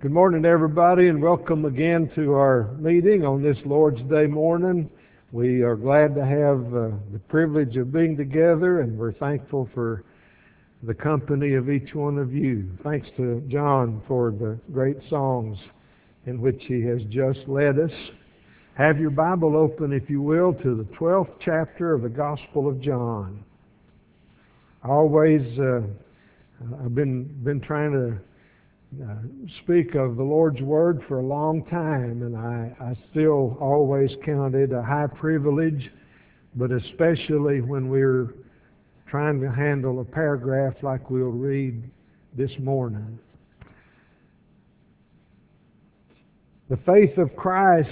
Good morning, everybody, and welcome again to our meeting on this Lord's Day morning. We are glad to have the privilege of being together, and we're thankful for the company of each one of you. Thanks to John for the great songs in which he has just led us. Have your Bible open, if you will, to the 12th chapter of the Gospel of John. I've been trying to speak of the Lord's Word for a long time, and I still always count it a high privilege, but especially when we're trying to handle a paragraph like we'll read this morning. The faith of Christ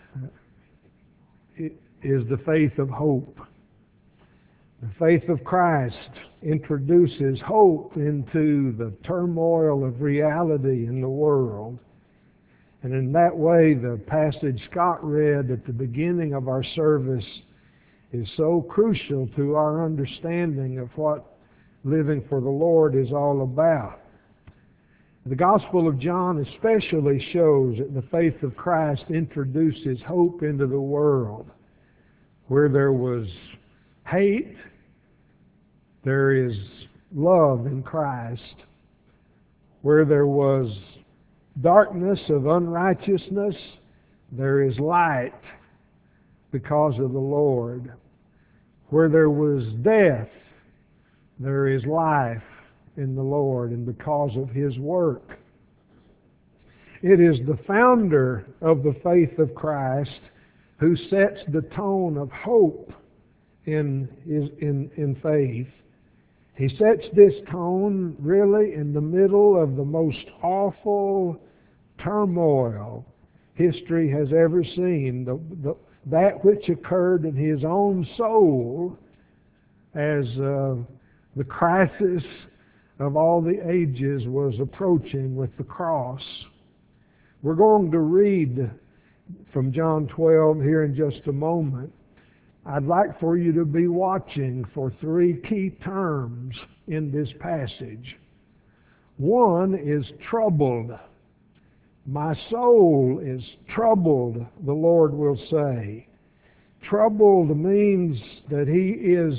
is the faith of hope. The faith of Christ introduces hope into the turmoil of reality in the world. And in that way, the passage Scott read at the beginning of our service is so crucial to our understanding of what living for the Lord is all about. The Gospel of John especially shows that the faith of Christ introduces hope into the world. Where there was hate, there is love in Christ. Where there was darkness of unrighteousness, there is light because of the Lord. Where there was death, there is life in the Lord and because of His work. It is the founder of the faith of Christ who sets the tone of hope in faith. He sets this tone really in the middle of the most awful turmoil history has ever seen. That which occurred in His own soul as the crisis of all the ages was approaching with the cross. We're going to read from John 12 here in just a moment. I'd like for you to be watching for three key terms in this passage. One is troubled. My soul is troubled, the Lord will say. Troubled means that he is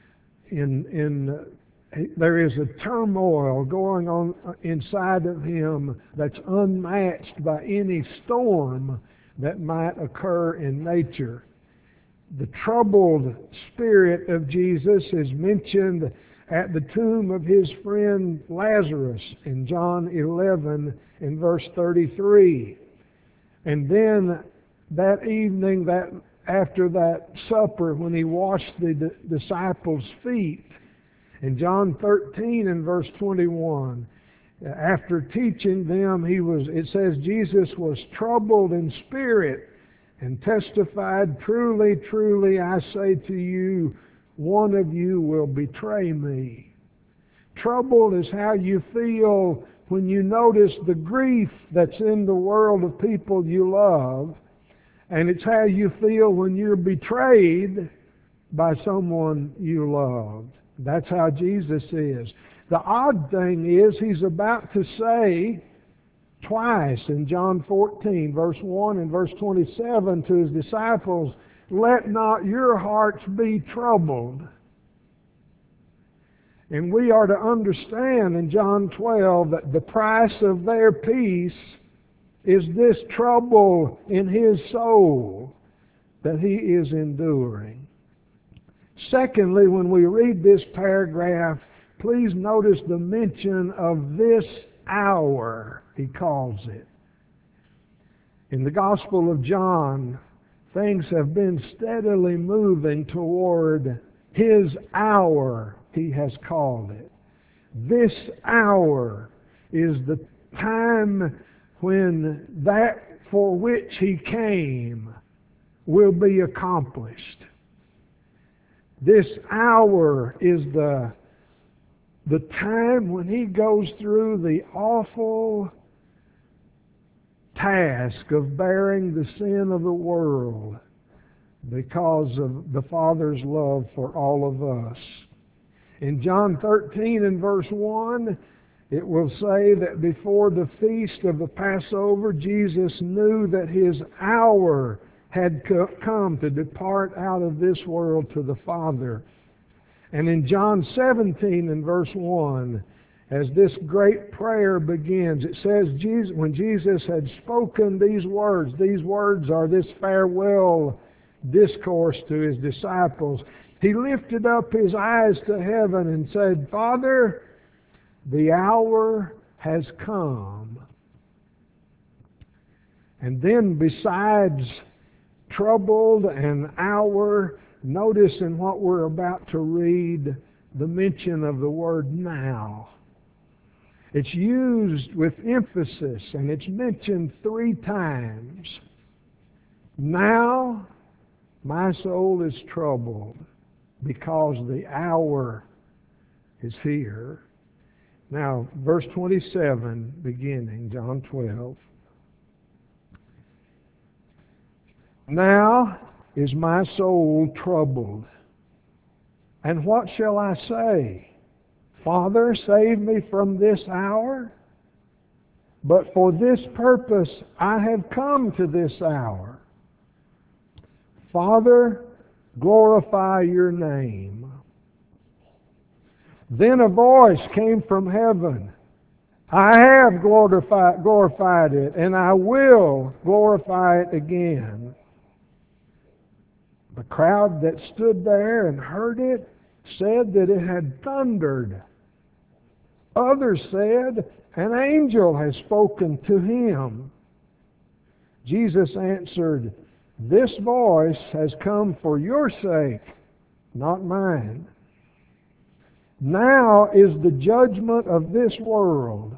there is a turmoil going on inside of him that's unmatched by any storm that might occur in nature. The troubled spirit of Jesus is mentioned at the tomb of his friend Lazarus in John 11 in verse 33. And then that evening, after that supper, when he washed the disciples' feet, in John 13 and verse 21, after teaching them, it says Jesus was troubled in spirit and testified, truly, truly, I say to you, one of you will betray me. Troubled is how you feel when you notice the grief that's in the world of people you love, and it's how you feel when you're betrayed by someone you loved. That's how Jesus is. The odd thing is he's about to say twice in John 14, verse 1 and verse 27 to his disciples, let not your hearts be troubled. And we are to understand in John 12 that the price of their peace is this trouble in his soul that he is enduring. Secondly, when we read this paragraph, please notice the mention of this hour, he calls it. In the Gospel of John, things have been steadily moving toward his hour, he has called it. This hour is the time when that for which he came will be accomplished. This hour is the time when he goes through the awful task of bearing the sin of the world because of the Father's love for all of us. In John 13 and verse 1, It will say that before the feast of the Passover, Jesus knew that His hour had come to depart out of this world to the Father. And in John 17 and verse 1, as this great prayer begins, it says when Jesus had spoken these words are this farewell discourse to His disciples, He lifted up His eyes to heaven and said, Father, the hour has come. And then besides troubled and hour, notice in what we're about to read the mention of the word now. It's used with emphasis, and it's mentioned 3 times. Now my soul is troubled because the hour is here. Now, verse 27, beginning, John 12. Now is my soul troubled. And what shall I say? Father, save me from this hour? But for this purpose I have come to this hour. Father, glorify your name. Then a voice came from heaven. I have glorified it, and I will glorify it again. The crowd that stood there and heard it said that it had thundered. Others said, an angel has spoken to him. Jesus answered, this voice has come for your sake, not mine. Now is the judgment of this world.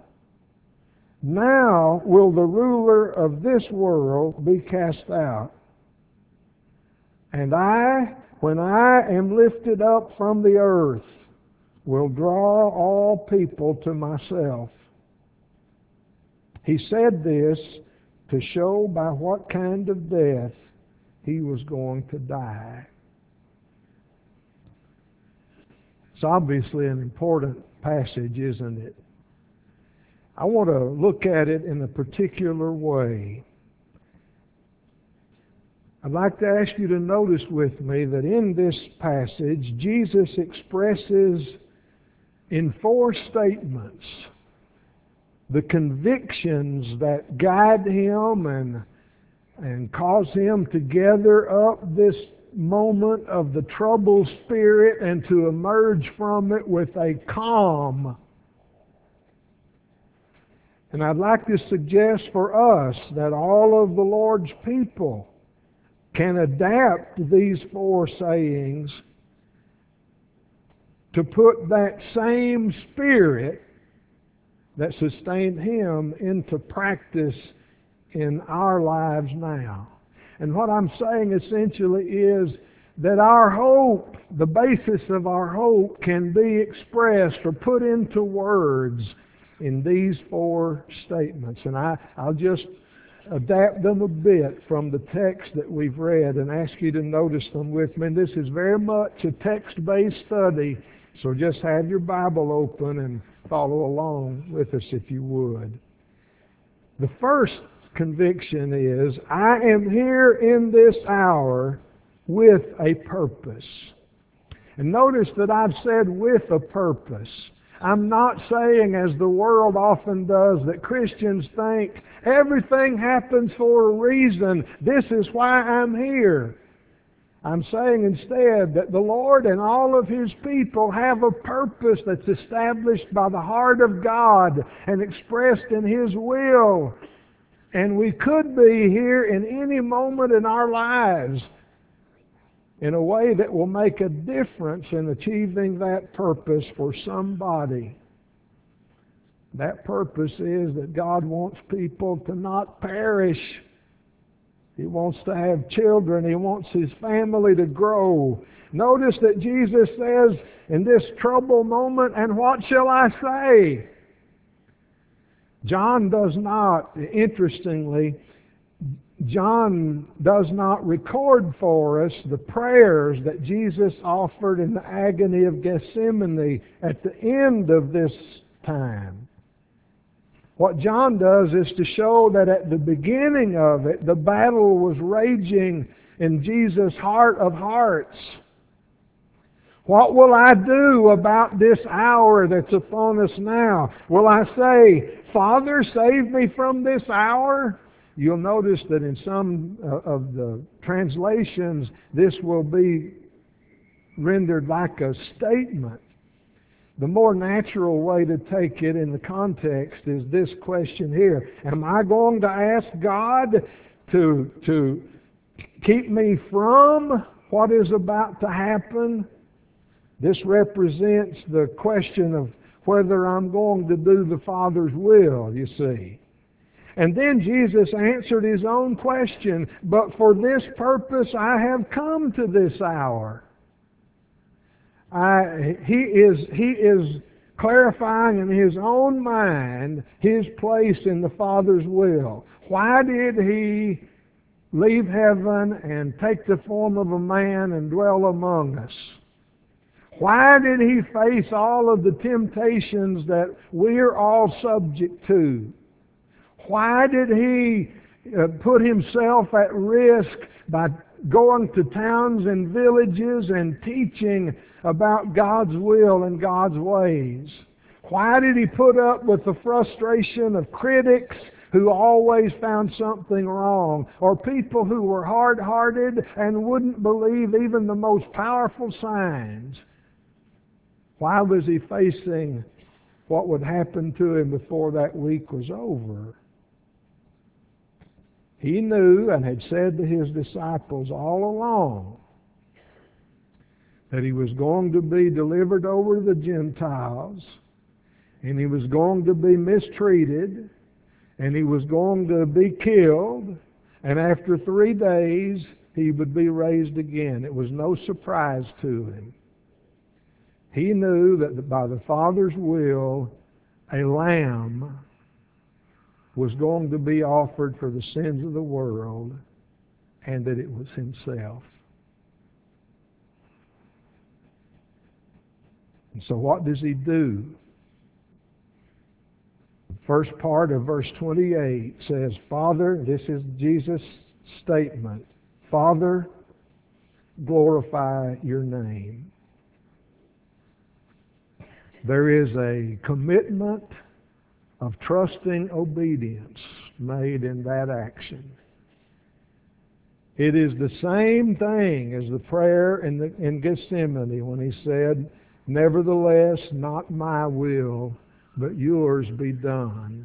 Now will the ruler of this world be cast out. And I, when I am lifted up from the earth, will draw all people to myself. He said this to show by what kind of death He was going to die. It's obviously an important passage, isn't it? I want to look at it in a particular way. I'd like to ask you to notice with me that in this passage, Jesus expresses in 4 statements the convictions that guide Him and cause Him to gather up this moment of the troubled spirit and to emerge from it with a calm. And I'd like to suggest for us that all of the Lord's people can adapt these 4 sayings to put that same spirit that sustained Him into practice in our lives now. And what I'm saying essentially is that our hope, the basis of our hope, can be expressed or put into words in these 4 statements. And I'll just adapt them a bit from the text that we've read and ask you to notice them with me. And this is very much a text-based study, so just have your Bible open and follow along with us if you would. The first conviction is, I am here in this hour with a purpose. And notice that I've said with a purpose. I'm not saying, as the world often does, that Christians think everything happens for a reason. This is why I'm here. I'm saying instead that the Lord and all of His people have a purpose that's established by the heart of God and expressed in His will. And we could be here in any moment in our lives in a way that will make a difference in achieving that purpose for somebody. That purpose is that God wants people to not perish. He wants to have children. He wants His family to grow. Notice that Jesus says in this trouble moment, and what shall I say? John does not, interestingly, John does not record for us the prayers that Jesus offered in the agony of Gethsemane at the end of this time. What John does is to show that at the beginning of it, the battle was raging in Jesus' heart of hearts. What will I do about this hour that's upon us now? Will I say, Father, save me from this hour? You'll notice that in some of the translations, this will be rendered like a statement. The more natural way to take it in the context is this question here. Am I going to ask God to keep me from what is about to happen? This represents the question of whether I'm going to do the Father's will, you see. And then Jesus answered His own question, but for this purpose I have come to this hour. He is clarifying in His own mind His place in the Father's will. Why did He leave heaven and take the form of a man and dwell among us? Why did He face all of the temptations that we're all subject to? Why did He put Himself at risk by going to towns and villages and teaching about God's will and God's ways? Why did He put up with the frustration of critics who always found something wrong, or people who were hard-hearted and wouldn't believe even the most powerful signs? Why was He facing what would happen to Him before that week was over? He knew and had said to His disciples all along that He was going to be delivered over to the Gentiles, and He was going to be mistreated, and He was going to be killed, and after 3 days He would be raised again. It was no surprise to Him. He knew that by the Father's will, a lamb was going to be offered for the sins of the world, and that it was Himself. And so what does He do? The first part of verse 28 says, Father, this is Jesus' statement, Father, glorify your name. There is a commitment of trusting obedience made in that action. It is the same thing as the prayer in Gethsemane when He said, nevertheless, not my will, but yours be done.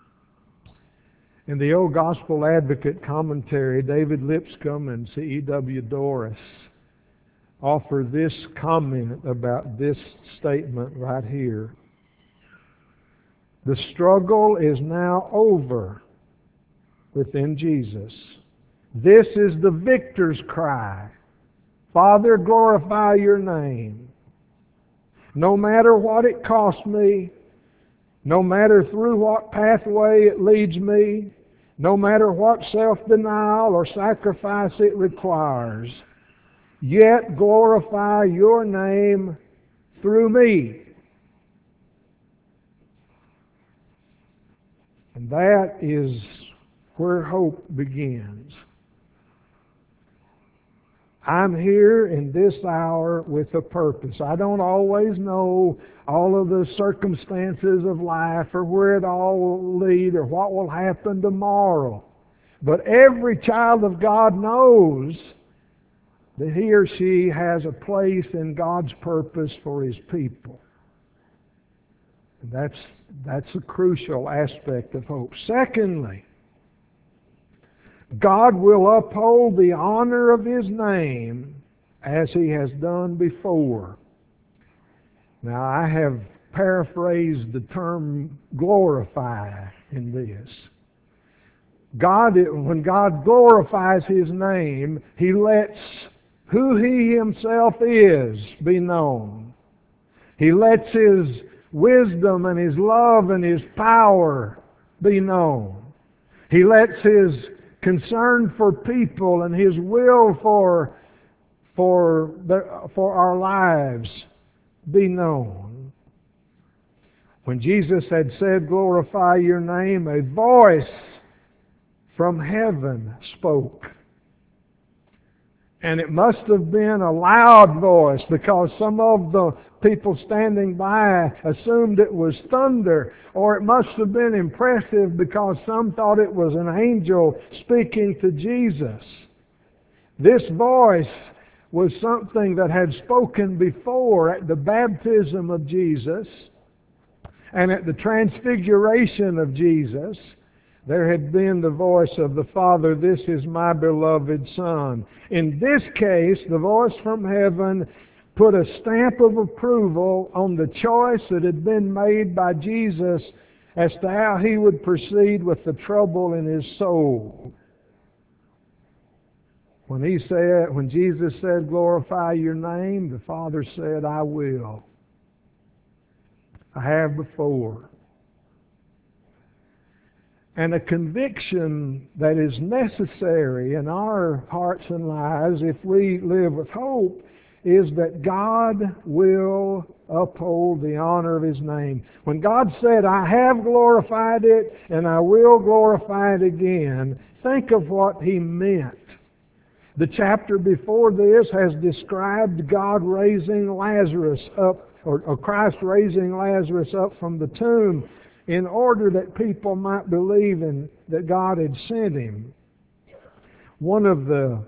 In the Old Gospel Advocate commentary, David Lipscomb and C.E.W. Doris offer this comment about this statement right here. The struggle is now over within Jesus. This is the victor's cry. Father, glorify your name. No matter what it costs me, no matter through what pathway it leads me, no matter what self-denial or sacrifice it requires, yet glorify your name through me. And that is where hope begins. I'm here in this hour with a purpose. I don't always know all of the circumstances of life or where it all will lead or what will happen tomorrow. But every child of God knows that he or she has a place in God's purpose for His people. And that's a crucial aspect of hope. Secondly, God will uphold the honor of His name as He has done before. Now, I have paraphrased the term glorify in this. When God glorifies His name, He lets who He Himself is be known. He lets His wisdom and His love and His power be known. He lets His concern for people and His will for our lives be known. When Jesus had said, "Glorify your name," a voice from heaven spoke. And it must have been a loud voice, because some of the people standing by assumed it was thunder, or it must have been impressive because some thought it was an angel speaking to Jesus. This voice was something that had spoken before at the baptism of Jesus and at the transfiguration of Jesus. There had been the voice of the Father, "This is my beloved Son." In this case, the voice from heaven put a stamp of approval on the choice that had been made by Jesus as to how He would proceed with the trouble in His soul. When Jesus said, "Glorify your name," the Father said, "I will. I have before." And a conviction that is necessary in our hearts and lives if we live with hope is that God will uphold the honor of His name. When God said, "I have glorified it and I will glorify it again," think of what He meant. The chapter before this has described God raising Lazarus up, or Christ raising Lazarus up from the tomb, in order that people might believe in that God had sent Him. One of the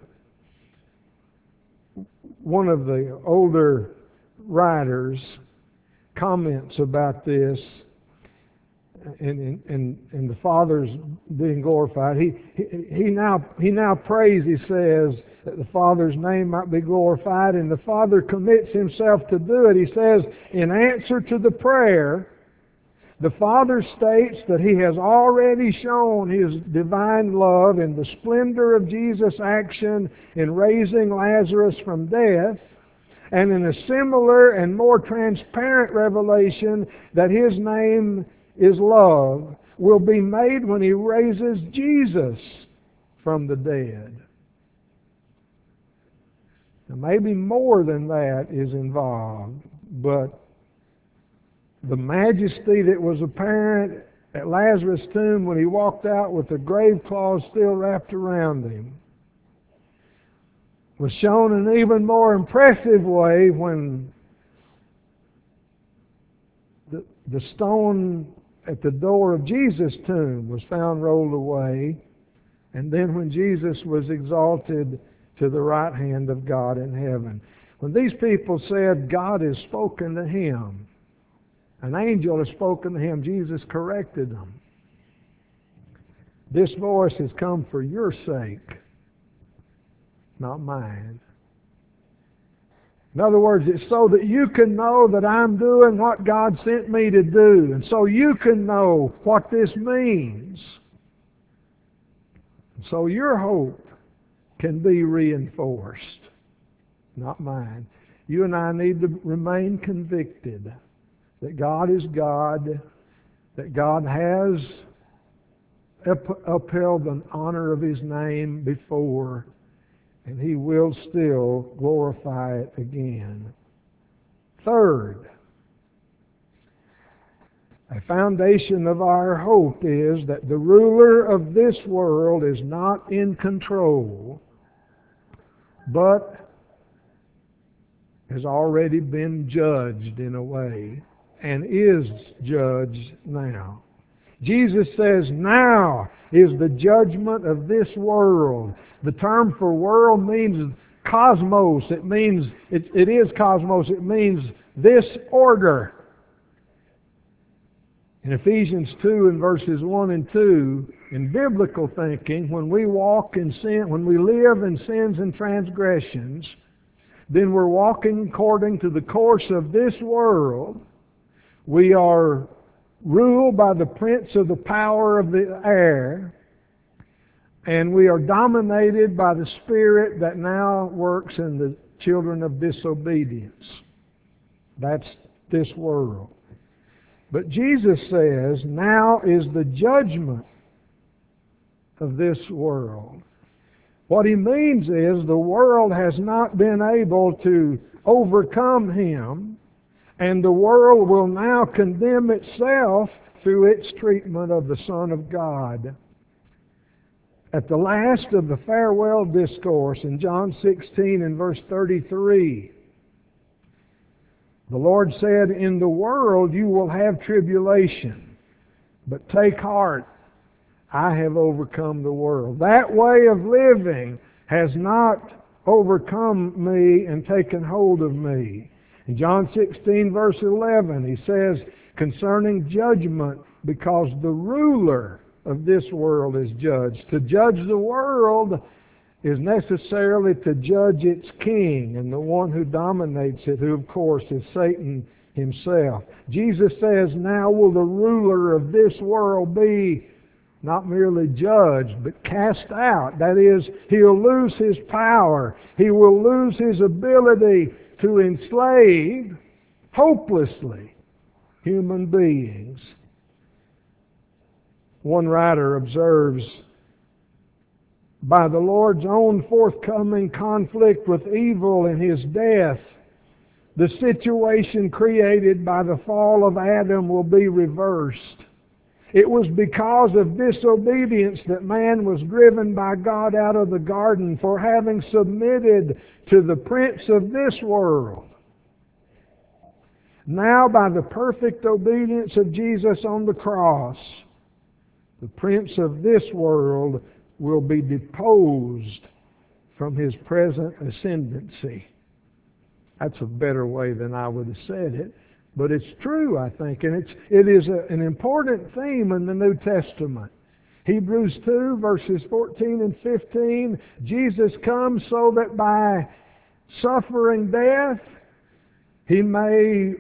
older writers comments about this, and the Father's being glorified. He now prays. He says that the Father's name might be glorified, and the Father commits Himself to do it. He says, in answer to the prayer, the Father states that He has already shown His divine love in the splendor of Jesus' action in raising Lazarus from death, and in a similar and more transparent revelation that His name is love will be made when He raises Jesus from the dead. Now, maybe more than that is involved, but the majesty that was apparent at Lazarus' tomb when he walked out with the grave cloths still wrapped around him was shown in an even more impressive way when the stone at the door of Jesus' tomb was found rolled away, and then when Jesus was exalted to the right hand of God in heaven. When these people said God has spoken to him, an angel has spoken to him, Jesus corrected them. This voice has come for your sake, not mine. In other words, it's so that you can know that I'm doing what God sent me to do, and so you can know what this means. So your hope can be reinforced, not mine. You and I need to remain convicted that God is God, that God has upheld the honor of His name before, and He will still glorify it again. Third, a foundation of our hope is that the ruler of this world is not in control, but has already been judged in a way, and is judged now. Jesus says now is the judgment of this world. The term for world means cosmos. It is cosmos. It means this order. In Ephesians 2 and verses 1 and 2, in biblical thinking, when we walk in sin, when we live in sins and transgressions, then we're walking according to the course of this world. We are ruled by the prince of the power of the air, and we are dominated by the spirit that now works in the children of disobedience. That's this world. But Jesus says, now is the judgment of this world. What He means is the world has not been able to overcome Him, And the world will now condemn itself through its treatment of the Son of God. At the last of the farewell discourse in John 16 and verse 33, the Lord said, "In the world you will have tribulation, but take heart, I have overcome the world." That way of living has not overcome me and taken hold of me. In John 16 verse 11, he says concerning judgment, because the ruler of this world is judged. To judge the world is necessarily to judge its king and the one who dominates it, who of course is Satan himself. Jesus says, now will the ruler of this world be not merely judged, but cast out. That is, he'll lose his power. He will lose his ability to enslave hopelessly human beings. One writer observes, by the Lord's own forthcoming conflict with evil in his death, the situation created by the fall of Adam will be reversed. It was because of disobedience that man was driven by God out of the garden for having submitted to the prince of this world. Now, by the perfect obedience of Jesus on the cross, the prince of this world will be deposed from his present ascendancy. That's a better way than I would have said it. But it's true, I think, and it is an important theme in the New Testament. Hebrews 2, verses 14 and 15, Jesus comes so that by suffering death, He may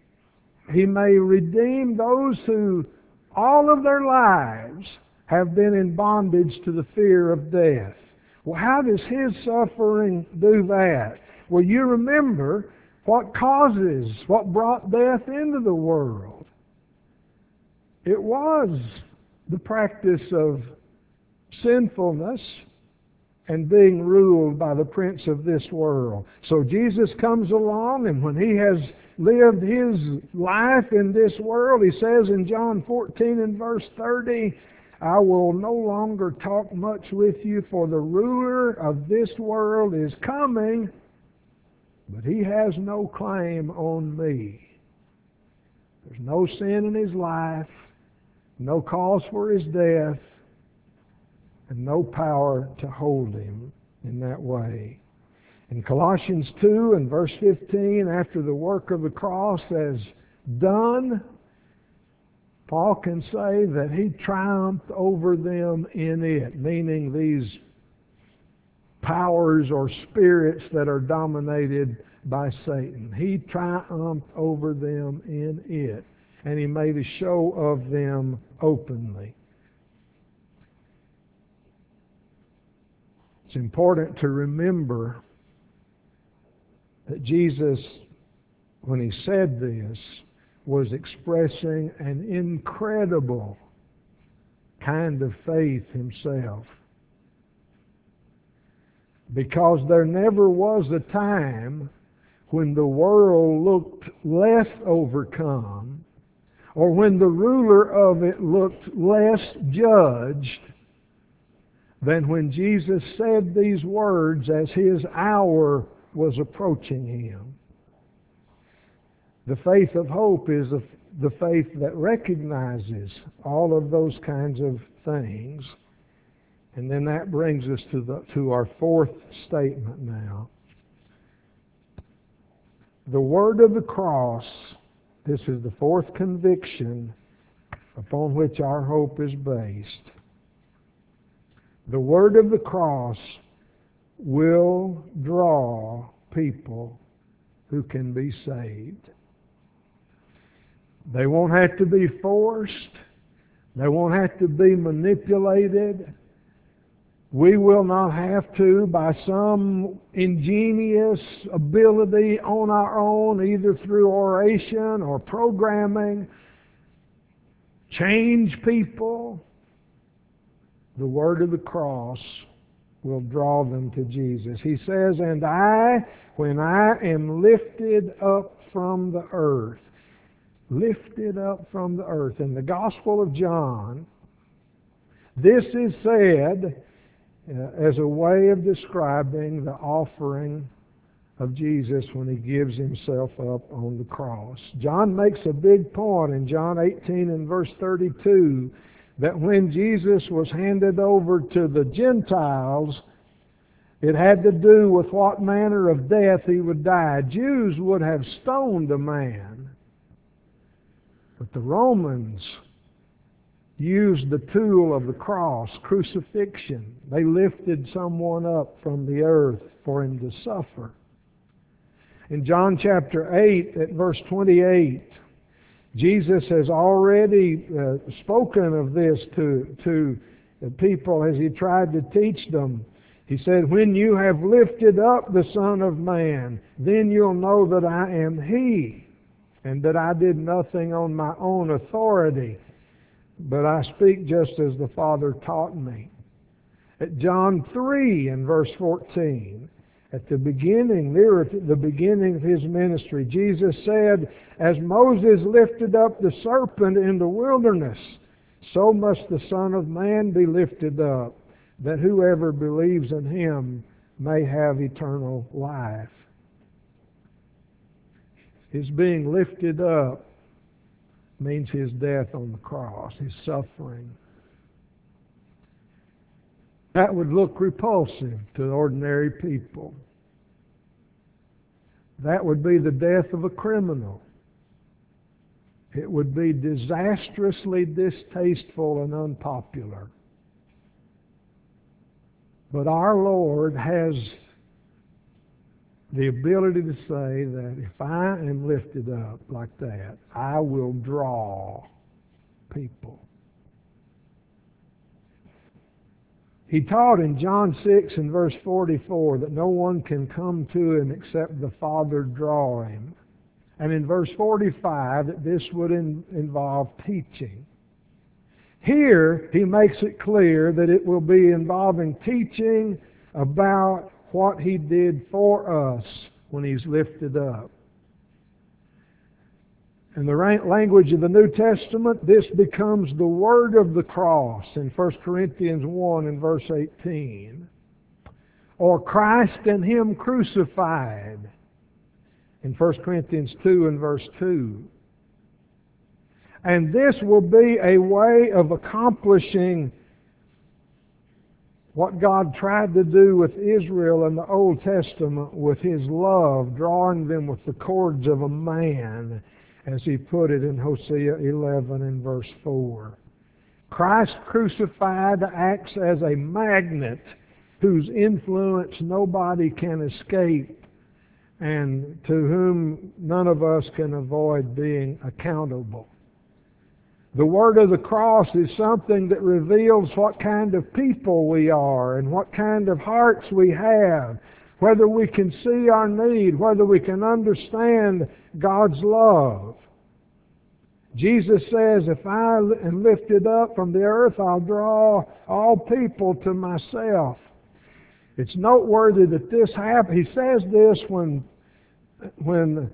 redeem those who all of their lives have been in bondage to the fear of death. Well, how does His suffering do that? Well, you remember what brought death into the world. It was the practice of sinfulness and being ruled by the prince of this world. So Jesus comes along, and when He has lived His life in this world, He says in John 14 and verse 30, I will no longer talk much with you, for the ruler of this world is coming, but he has no claim on me. There's no sin in his life, no cause for his death, and no power to hold him in that way. In Colossians 2 and verse 15, after the work of the cross is done, Paul can say that he triumphed over them in it, meaning these powers or spirits that are dominated by Satan. He triumphed over them in it, and he made a show of them openly. It's important to remember that Jesus, when He said this, was expressing an incredible kind of faith Himself. Because there never was a time when the world looked less overcome, or when the ruler of it looked less judged, than when Jesus said these words as His hour was approaching Him. The faith of hope is the faith that recognizes all of those kinds of things. And then that brings us to our fourth statement now. The word of the cross, this is the fourth conviction upon which our hope is based. The word of the cross will draw people who can be saved. They won't have to be forced. They won't have to be manipulated. We will not have to, by some ingenious ability on our own, either through oration or programming, change people. The word of the cross will draw them to Jesus. He says, and I, when I am lifted up from the earth, lifted up from the earth. In the Gospel of John, this is said as a way of describing the offering of Jesus when he gives himself up on the cross. John makes a big point in John 18 and verse 32 that when Jesus was handed over to the Gentiles, it had to do with what manner of death he would die. Jews would have stoned a man, but the Romans used the tool of the cross, crucifixion. They lifted someone up from the earth for him to suffer. In John chapter 8 at verse 28, Jesus has already spoken of this to the people as he tried to teach them. He said, when you have lifted up the Son of Man, then you'll know that I am He, and that I did nothing on my own authority, but I speak just as the Father taught me. At John 3 and verse 14, at the beginning, near the beginning of his ministry, Jesus said, as Moses lifted up the serpent in the wilderness, so must the Son of Man be lifted up, that whoever believes in him may have eternal life. His being lifted up means his death on the cross, his suffering. That would look repulsive to ordinary people. That would be the death of a criminal. It would be disastrously distasteful and unpopular. But our Lord has the ability to say that if I am lifted up like that, I will draw people. He taught in John 6 and verse 44 that no one can come to him except the Father draw him. And in verse 45 that this would involve teaching. Here he makes it clear that it will be involving teaching about what he did for us when he's lifted up. In the language of the New Testament, this becomes the word of the cross in 1 Corinthians 1 and verse 18. Or Christ and Him crucified in 1 Corinthians 2 and verse 2. And this will be a way of accomplishing what God tried to do with Israel in the Old Testament with His love, drawing them with the cords of a man, as He put it in Hosea 11 and verse 4. Christ crucified acts as a magnet whose influence nobody can escape and to whom none of us can avoid being accountable. The word of the cross is something that reveals what kind of people we are and what kind of hearts we have, whether we can see our need, whether we can understand God's love. Jesus says, if I am lifted up from the earth, I'll draw all people to myself. It's noteworthy that this happens. He says this when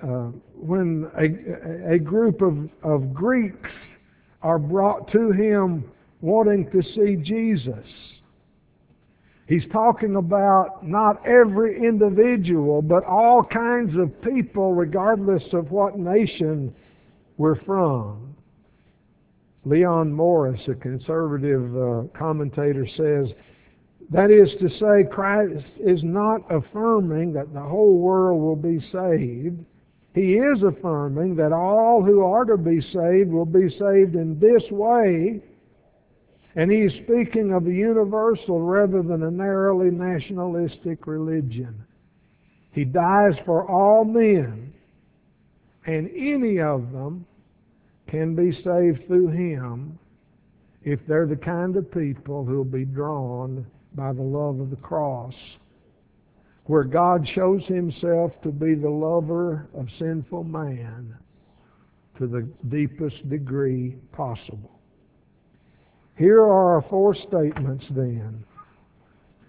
a group of Greeks are brought to him wanting to see Jesus. He's talking about not every individual, but all kinds of people, regardless of what nation we're from. Leon Morris, a conservative commentator, says, that is to say, Christ is not affirming that the whole world will be saved. He is affirming that all who are to be saved will be saved in this way, and he is speaking of a universal rather than a narrowly nationalistic religion. He dies for all men, and any of them can be saved through Him if they're the kind of people who will be drawn by the love of the cross, where God shows Himself to be the lover of sinful man to the deepest degree possible. Here are our four statements then.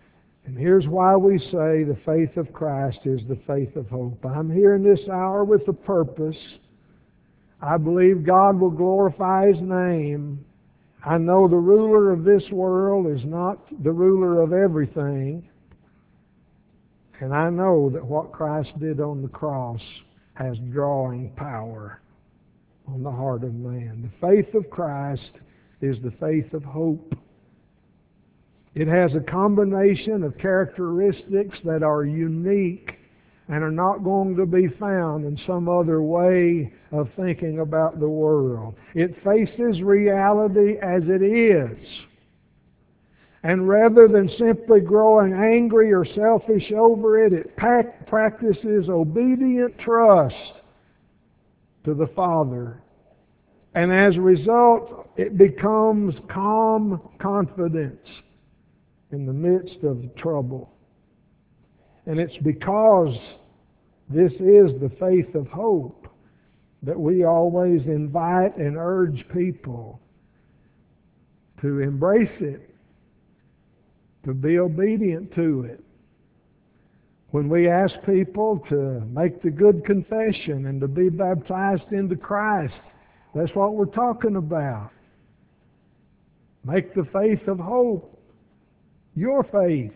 And here's why we say the faith of Christ is the faith of hope. I'm here in this hour with a purpose. I believe God will glorify His name. I know the ruler of this world is not the ruler of everything. And I know that what Christ did on the cross has drawing power on the heart of man. The faith of Christ is the faith of hope. It has a combination of characteristics that are unique and are not going to be found in some other way of thinking about the world. It faces reality as it is. And rather than simply growing angry or selfish over it, it practices obedient trust to the Father. And as a result, it becomes calm confidence in the midst of trouble. And it's because this is the faith of hope that we always invite and urge people to embrace it, to be obedient to it. When we ask people to make the good confession and to be baptized into Christ, that's what we're talking about. Make the faith of hope your faith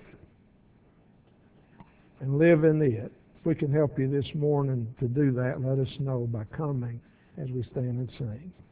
and live in it. If we can help you this morning to do that, let us know by coming as we stand and sing.